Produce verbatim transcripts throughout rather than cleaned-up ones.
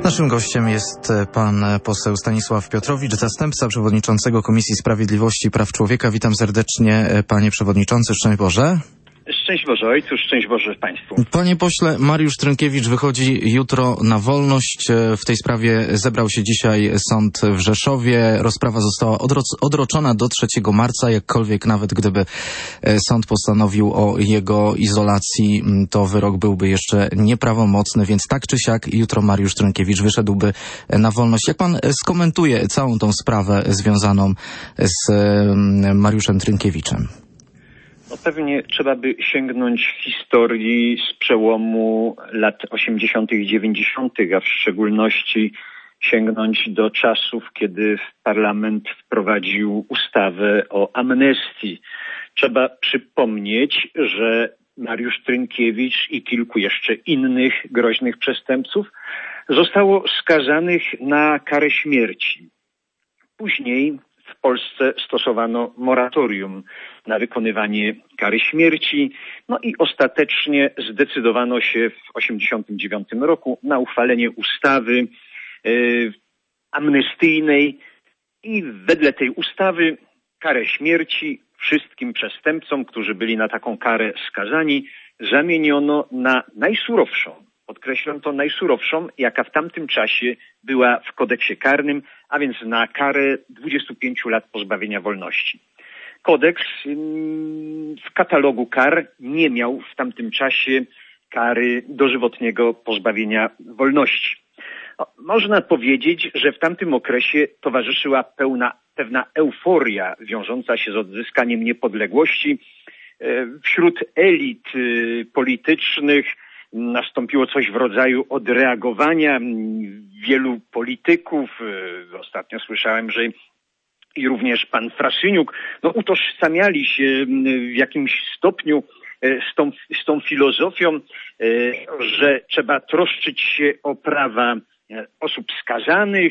Naszym gościem jest pan poseł Stanisław Piotrowicz, zastępca przewodniczącego Komisji Sprawiedliwości i Praw Człowieka. Witam serdecznie, panie przewodniczący. Szczęść Boże. Szczęść Boże Ojcu, szczęść Boże Państwu. Panie pośle, Mariusz Trynkiewicz wychodzi jutro na wolność. W tej sprawie zebrał się dzisiaj sąd w Rzeszowie. Rozprawa została odroczona do trzeciego marca, jakkolwiek nawet gdyby sąd postanowił o jego izolacji, to wyrok byłby jeszcze nieprawomocny, więc tak czy siak jutro Mariusz Trynkiewicz wyszedłby na wolność. Jak pan skomentuje całą tą sprawę związaną z Mariuszem Trynkiewiczem? No pewnie trzeba by sięgnąć historii z przełomu lat osiemdziesiątych i dziewięćdziesiątych, a w szczególności sięgnąć do czasów, kiedy parlament wprowadził ustawę o amnestii. Trzeba przypomnieć, że Mariusz Trynkiewicz i kilku jeszcze innych groźnych przestępców zostało skazanych na karę śmierci. Później w Polsce stosowano moratorium na wykonywanie kary śmierci, no i ostatecznie zdecydowano się w osiemdziesiątym dziewiątym roku na uchwalenie ustawy e, amnestyjnej i wedle tej ustawy karę śmierci wszystkim przestępcom, którzy byli na taką karę skazani, zamieniono na najsurowszą. Podkreślam to najsurowszą, jaka w tamtym czasie była w kodeksie karnym, a więc na karę dwudziestu pięciu lat pozbawienia wolności. Kodeks w katalogu kar nie miał w tamtym czasie kary dożywotniego pozbawienia wolności. No, można powiedzieć, że w tamtym okresie towarzyszyła pełna, pewna euforia wiążąca się z odzyskaniem niepodległości. Wśród elit politycznych nastąpiło coś w rodzaju odreagowania wielu polityków. Ostatnio słyszałem, że i również pan Fraszyniuk no, utożsamiali się w jakimś stopniu z tą, z tą filozofią, że trzeba troszczyć się o prawa osób skazanych.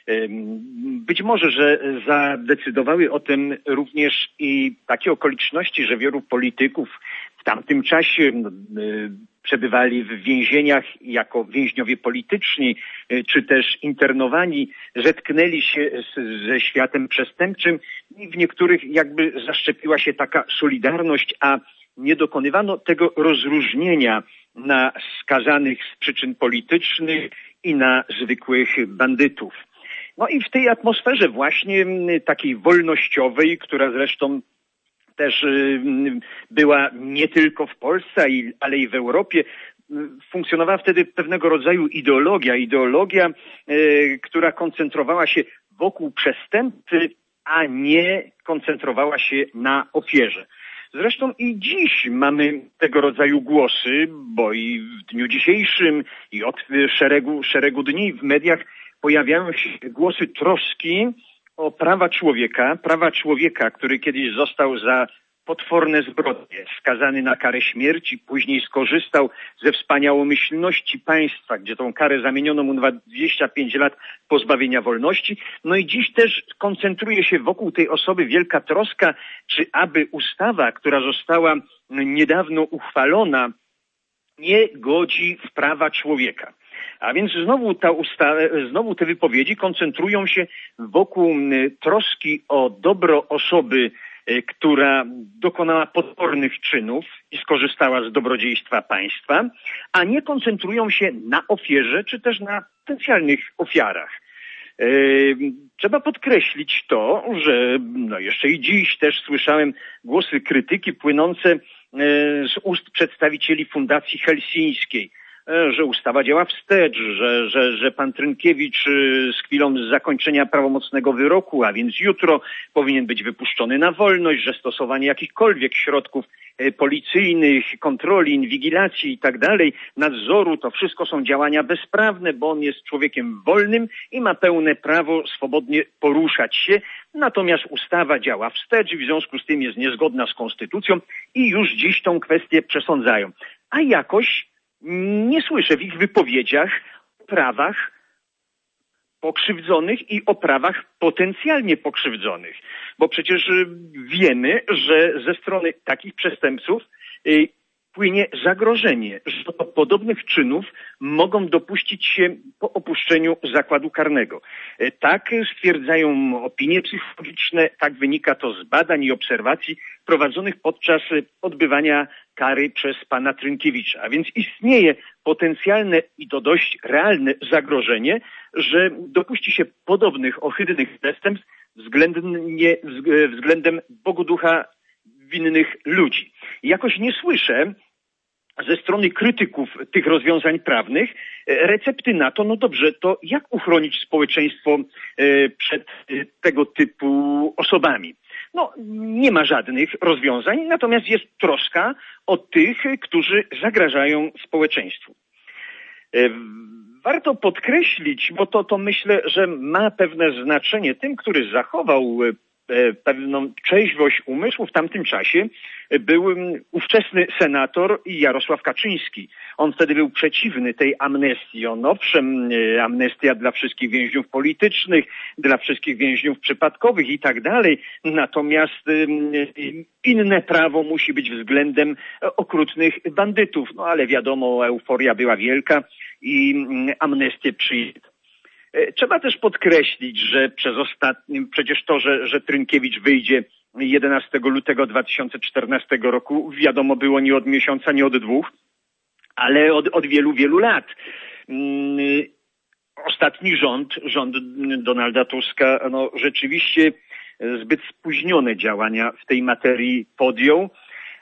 Być może, że zadecydowały o tym również i takie okoliczności, że wielu polityków w tamtym czasie przebywali w więzieniach jako więźniowie polityczni, czy też internowani, zetknęli się z, ze światem przestępczym i w niektórych jakby zaszczepiła się taka solidarność, a nie dokonywano tego rozróżnienia na skazanych z przyczyn politycznych i na zwykłych bandytów. No i w tej atmosferze właśnie takiej wolnościowej, która zresztą też była nie tylko w Polsce, ale i w Europie, funkcjonowała wtedy pewnego rodzaju ideologia, ideologia, która koncentrowała się wokół przestępcy, a nie koncentrowała się na ofierze. Zresztą i dziś mamy tego rodzaju głosy, bo i w dniu dzisiejszym i od szeregu, szeregu dni w mediach pojawiają się głosy troski o prawa człowieka, prawa człowieka, który kiedyś został za potworne zbrodnie skazany na karę śmierci, później skorzystał ze wspaniałomyślności państwa, gdzie tą karę zamieniono mu na dwadzieścia pięć lat pozbawienia wolności. No i dziś też koncentruje się wokół tej osoby wielka troska, czy aby ustawa, która została niedawno uchwalona, nie godzi w prawa człowieka. A więc znowu ta ustawa, znowu te wypowiedzi koncentrują się wokół troski o dobro osoby, która dokonała potwornych czynów i skorzystała z dobrodziejstwa państwa, a nie koncentrują się na ofierze czy też na potencjalnych ofiarach. Trzeba podkreślić to, że no jeszcze i dziś też słyszałem głosy krytyki płynące z ust przedstawicieli Fundacji Helsińskiej, że ustawa działa wstecz, że, że, że pan Trynkiewicz z chwilą zakończenia prawomocnego wyroku, a więc jutro, powinien być wypuszczony na wolność, że stosowanie jakichkolwiek środków policyjnych, kontroli, inwigilacji i tak dalej, nadzoru, to wszystko są działania bezprawne, bo on jest człowiekiem wolnym i ma pełne prawo swobodnie poruszać się. Natomiast ustawa działa wstecz, w związku z tym jest niezgodna z konstytucją i już dziś tą kwestię przesądzają. A jakoś nie słyszę w ich wypowiedziach o prawach pokrzywdzonych i o prawach potencjalnie pokrzywdzonych. Bo przecież wiemy, że ze strony takich przestępców płynie zagrożenie, że do podobnych czynów mogą dopuścić się po opuszczeniu zakładu karnego. Tak stwierdzają opinie psychologiczne, tak wynika to z badań i obserwacji prowadzonych podczas odbywania kary przez pana Trynkiewicza. A więc istnieje potencjalne i to dość realne zagrożenie, że dopuści się podobnych ohydnych przestępstw względnie, względem Bogu ducha winnych ludzi. Jakoś nie słyszę ze strony krytyków tych rozwiązań prawnych recepty na to, no dobrze, to jak uchronić społeczeństwo przed tego typu osobami? No, nie ma żadnych rozwiązań, natomiast jest troska o tych, którzy zagrażają społeczeństwu. Warto podkreślić, bo to, to myślę, że ma pewne znaczenie tym, który zachował pewną trzeźwość umysłu w tamtym czasie, był ówczesny senator Jarosław Kaczyński. On wtedy był przeciwny tej amnestii. On owszem, amnestia dla wszystkich więźniów politycznych, dla wszystkich więźniów przypadkowych i tak dalej. Natomiast inne prawo musi być względem okrutnych bandytów. No ale wiadomo, euforia była wielka i amnestię przyjęto. Trzeba też podkreślić, że przez ostatnim, przecież to, że, że Trynkiewicz wyjdzie jedenastego lutego dwa tysiące czternastego roku, wiadomo było nie od miesiąca, nie od dwóch, ale od, od wielu, wielu lat. Ostatni rząd, rząd Donalda Tuska, no rzeczywiście zbyt spóźnione działania w tej materii podjął,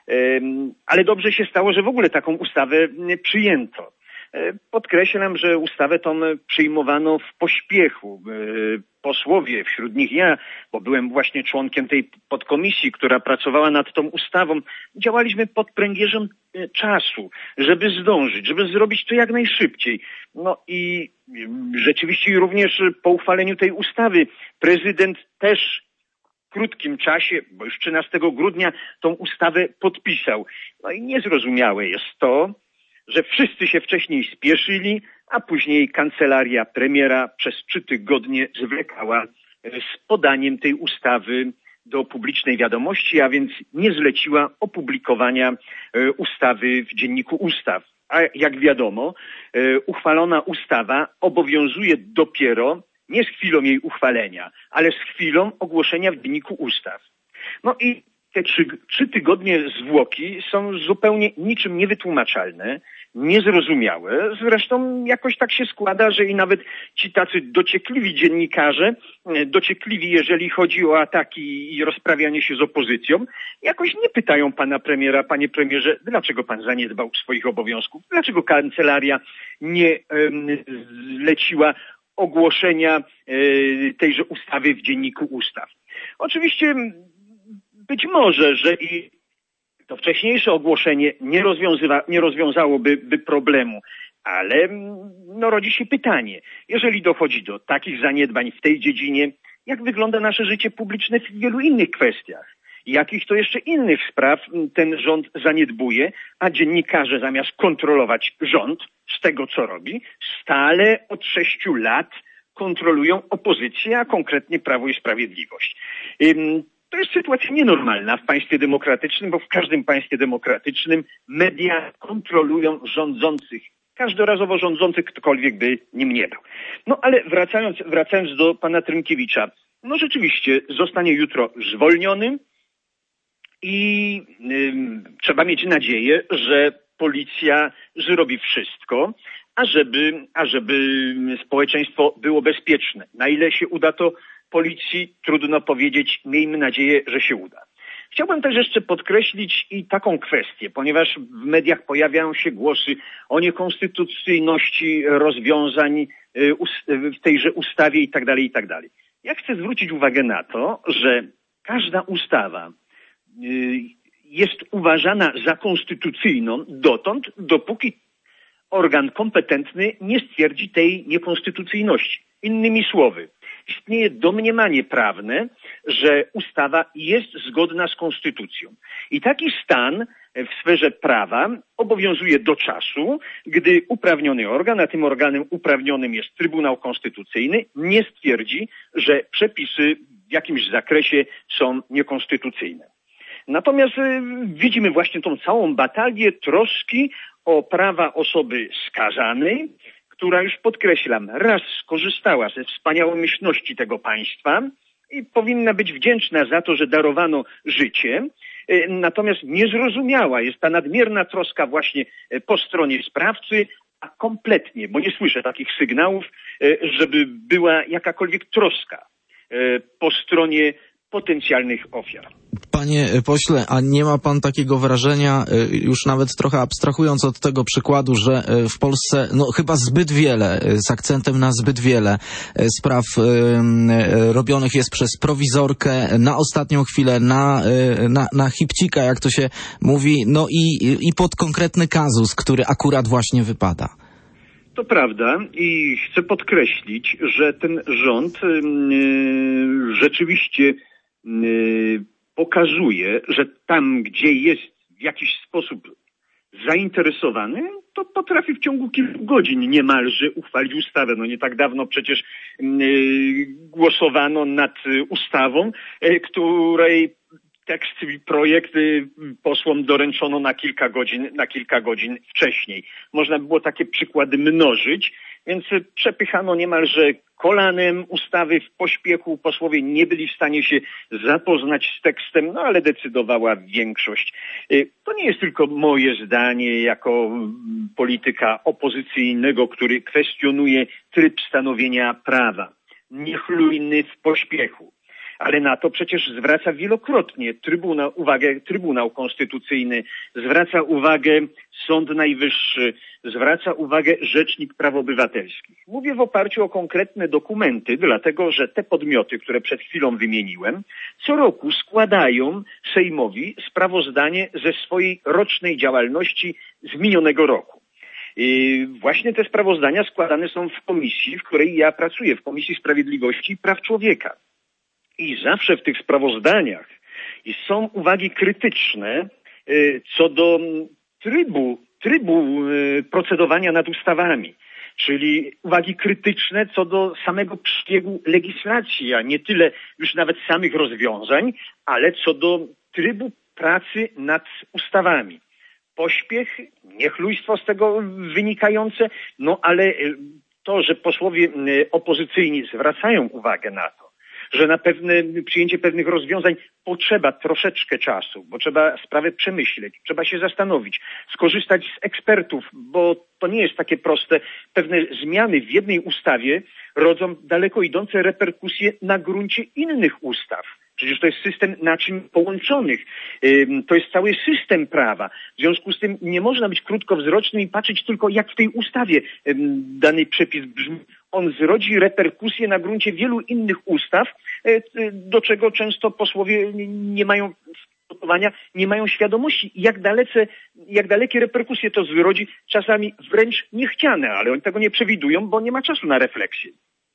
ale dobrze się stało, że w ogóle taką ustawę przyjęto. Podkreślam, że ustawę tą przyjmowano w pośpiechu. Posłowie, wśród nich ja, bo byłem właśnie członkiem tej podkomisji, która pracowała nad tą ustawą, działaliśmy pod pręgierzem czasu, żeby zdążyć, żeby zrobić to jak najszybciej. No i rzeczywiście również po uchwaleniu tej ustawy prezydent też w krótkim czasie, bo już trzynastego grudnia tą ustawę podpisał. No i niezrozumiałe jest to, że wszyscy się wcześniej spieszyli, a później kancelaria premiera przez trzy tygodnie zwlekała z podaniem tej ustawy do publicznej wiadomości, a więc nie zleciła opublikowania ustawy w Dzienniku Ustaw. A jak wiadomo, uchwalona ustawa obowiązuje dopiero nie z chwilą jej uchwalenia, ale z chwilą ogłoszenia w Dzienniku Ustaw. No i te trzy, trzy tygodnie zwłoki są zupełnie niczym niewytłumaczalne, niezrozumiałe. Zresztą jakoś tak się składa, że i nawet ci tacy dociekliwi dziennikarze, dociekliwi jeżeli chodzi o ataki i rozprawianie się z opozycją, jakoś nie pytają pana premiera, panie premierze, dlaczego pan zaniedbał swoich obowiązków, dlaczego kancelaria nie um, zleciła ogłoszenia y, tejże ustawy w Dzienniku Ustaw. Oczywiście być może, że i to wcześniejsze ogłoszenie nie, rozwiązywa, nie rozwiązałoby by problemu, ale no, rodzi się pytanie, jeżeli dochodzi do takich zaniedbań w tej dziedzinie, jak wygląda nasze życie publiczne w wielu innych kwestiach? Jakich to jeszcze innych spraw ten rząd zaniedbuje, a dziennikarze zamiast kontrolować rząd z tego, co robi, stale od sześciu lat kontrolują opozycję, a konkretnie Prawo i Sprawiedliwość. To jest sytuacja nienormalna w państwie demokratycznym, bo w każdym państwie demokratycznym media kontrolują rządzących. Każdorazowo rządzących, ktokolwiek by nim nie był. No ale wracając, wracając do pana Trynkiewicza, no rzeczywiście zostanie jutro zwolniony i y, trzeba mieć nadzieję, że policja zrobi wszystko, ażeby, ażeby społeczeństwo było bezpieczne. Na ile się uda to policji, trudno powiedzieć, miejmy nadzieję, że się uda. Chciałbym też jeszcze podkreślić i taką kwestię, ponieważ w mediach pojawiają się głosy o niekonstytucyjności rozwiązań w tejże ustawie i tak dalej, i tak dalej. Ja chcę zwrócić uwagę na to, że każda ustawa jest uważana za konstytucyjną dotąd, dopóki organ kompetentny nie stwierdzi tej niekonstytucyjności. Innymi słowy, istnieje domniemanie prawne, że ustawa jest zgodna z konstytucją. I taki stan w sferze prawa obowiązuje do czasu, gdy uprawniony organ, a tym organem uprawnionym jest Trybunał Konstytucyjny, nie stwierdzi, że przepisy w jakimś zakresie są niekonstytucyjne. Natomiast widzimy właśnie tą całą batalię troski o prawa osoby skazanej, która, już podkreślam, raz skorzystała ze wspaniałomyślności tego państwa i powinna być wdzięczna za to, że darowano życie. Natomiast niezrozumiała jest ta nadmierna troska właśnie po stronie sprawcy, a kompletnie, bo nie słyszę takich sygnałów, żeby była jakakolwiek troska po stronie potencjalnych ofiar. Panie pośle, a nie ma pan takiego wrażenia, już nawet trochę abstrahując od tego przykładu, że w Polsce no chyba zbyt wiele, z akcentem na zbyt wiele spraw robionych jest przez prowizorkę, na ostatnią chwilę, na, na, na chybcika, jak to się mówi, no i, i pod konkretny kazus, który akurat właśnie wypada. To prawda i chcę podkreślić, że ten rząd yy, rzeczywiście yy, pokazuje, że tam, gdzie jest w jakiś sposób zainteresowany, to potrafi w ciągu kilku godzin niemalże uchwalić ustawę. No nie tak dawno przecież yy, głosowano nad ustawą, yy, której tekst i projekt posłom doręczono na kilka godzin, na kilka godzin wcześniej. Można by było takie przykłady mnożyć, więc przepychano niemalże kolanem ustawy w pośpiechu. Posłowie nie byli w stanie się zapoznać z tekstem, no ale decydowała większość. To nie jest tylko moje zdanie jako polityka opozycyjnego, który kwestionuje tryb stanowienia prawa. Niechlujny w pośpiechu. Ale na to przecież zwraca wielokrotnie Trybunał, uwagę Trybunał Konstytucyjny, zwraca uwagę Sąd Najwyższy, zwraca uwagę Rzecznik Praw Obywatelskich. Mówię w oparciu o konkretne dokumenty, dlatego że te podmioty, które przed chwilą wymieniłem, co roku składają Sejmowi sprawozdanie ze swojej rocznej działalności z minionego roku. I właśnie te sprawozdania składane są w komisji, w której ja pracuję, w Komisji Sprawiedliwości i Praw Człowieka. I zawsze w tych sprawozdaniach są uwagi krytyczne co do trybu, trybu procedowania nad ustawami, czyli uwagi krytyczne co do samego przebiegu legislacji, a nie tyle już nawet samych rozwiązań, ale co do trybu pracy nad ustawami. Pośpiech, niechlujstwo z tego wynikające, no ale to, że posłowie opozycyjni zwracają uwagę na to, że na pewne przyjęcie pewnych rozwiązań potrzeba troszeczkę czasu, bo trzeba sprawę przemyśleć, trzeba się zastanowić, skorzystać z ekspertów, bo to nie jest takie proste. Pewne zmiany w jednej ustawie rodzą daleko idące reperkusje na gruncie innych ustaw. Przecież to jest system naczyń połączonych. To jest cały system prawa. W związku z tym nie można być krótkowzrocznym i patrzeć tylko, jak w tej ustawie dany przepis brzmi. On zrodzi reperkusje na gruncie wielu innych ustaw, do czego często posłowie nie mają przygotowania, nie mają świadomości, jak dalece, jak dalekie reperkusje to zrodzi, czasami wręcz niechciane, ale oni tego nie przewidują, bo nie ma czasu na refleksję.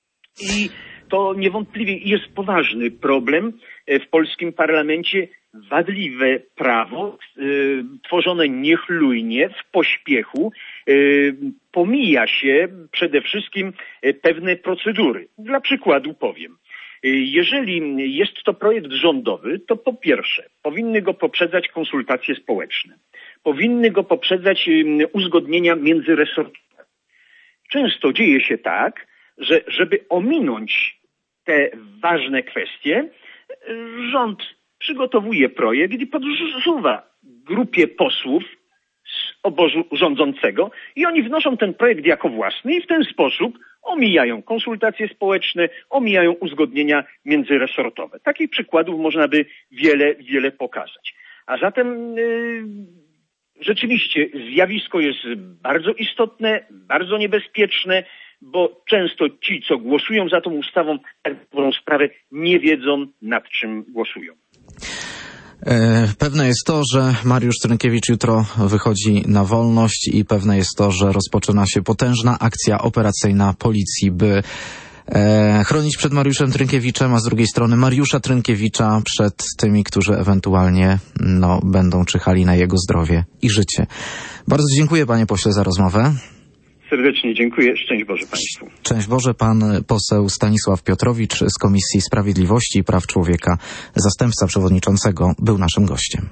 I to niewątpliwie jest poważny problem w polskim parlamencie. Wadliwe prawo, y, tworzone niechlujnie, w pośpiechu, y, pomija się przede wszystkim pewne procedury. Dla przykładu powiem. Jeżeli jest to projekt rządowy, to po pierwsze powinny go poprzedzać konsultacje społeczne. Powinny go poprzedzać uzgodnienia międzyresortowe. Często dzieje się tak, że żeby ominąć te ważne kwestie, rząd przygotowuje projekt i podrzuca grupie posłów z obozu rządzącego i oni wnoszą ten projekt jako własny i w ten sposób omijają konsultacje społeczne, omijają uzgodnienia międzyresortowe. Takich przykładów można by wiele, wiele pokazać. A zatem yy, rzeczywiście zjawisko jest bardzo istotne, bardzo niebezpieczne, bo często ci, co głosują za tą ustawą, tak dobrą sprawę nie wiedzą, nad czym głosują. Pewne jest to, że Mariusz Trynkiewicz jutro wychodzi na wolność i pewne jest to, że rozpoczyna się potężna akcja operacyjna policji, by e, chronić przed Mariuszem Trynkiewiczem, a z drugiej strony Mariusza Trynkiewicza przed tymi, którzy ewentualnie no, będą czyhali na jego zdrowie i życie. Bardzo dziękuję, panie pośle, za rozmowę. Serdecznie dziękuję. Szczęść Boże Państwu. Szczęść Boże. Pan poseł Stanisław Piotrowicz z Komisji Sprawiedliwości i Praw Człowieka, zastępca przewodniczącego, był naszym gościem.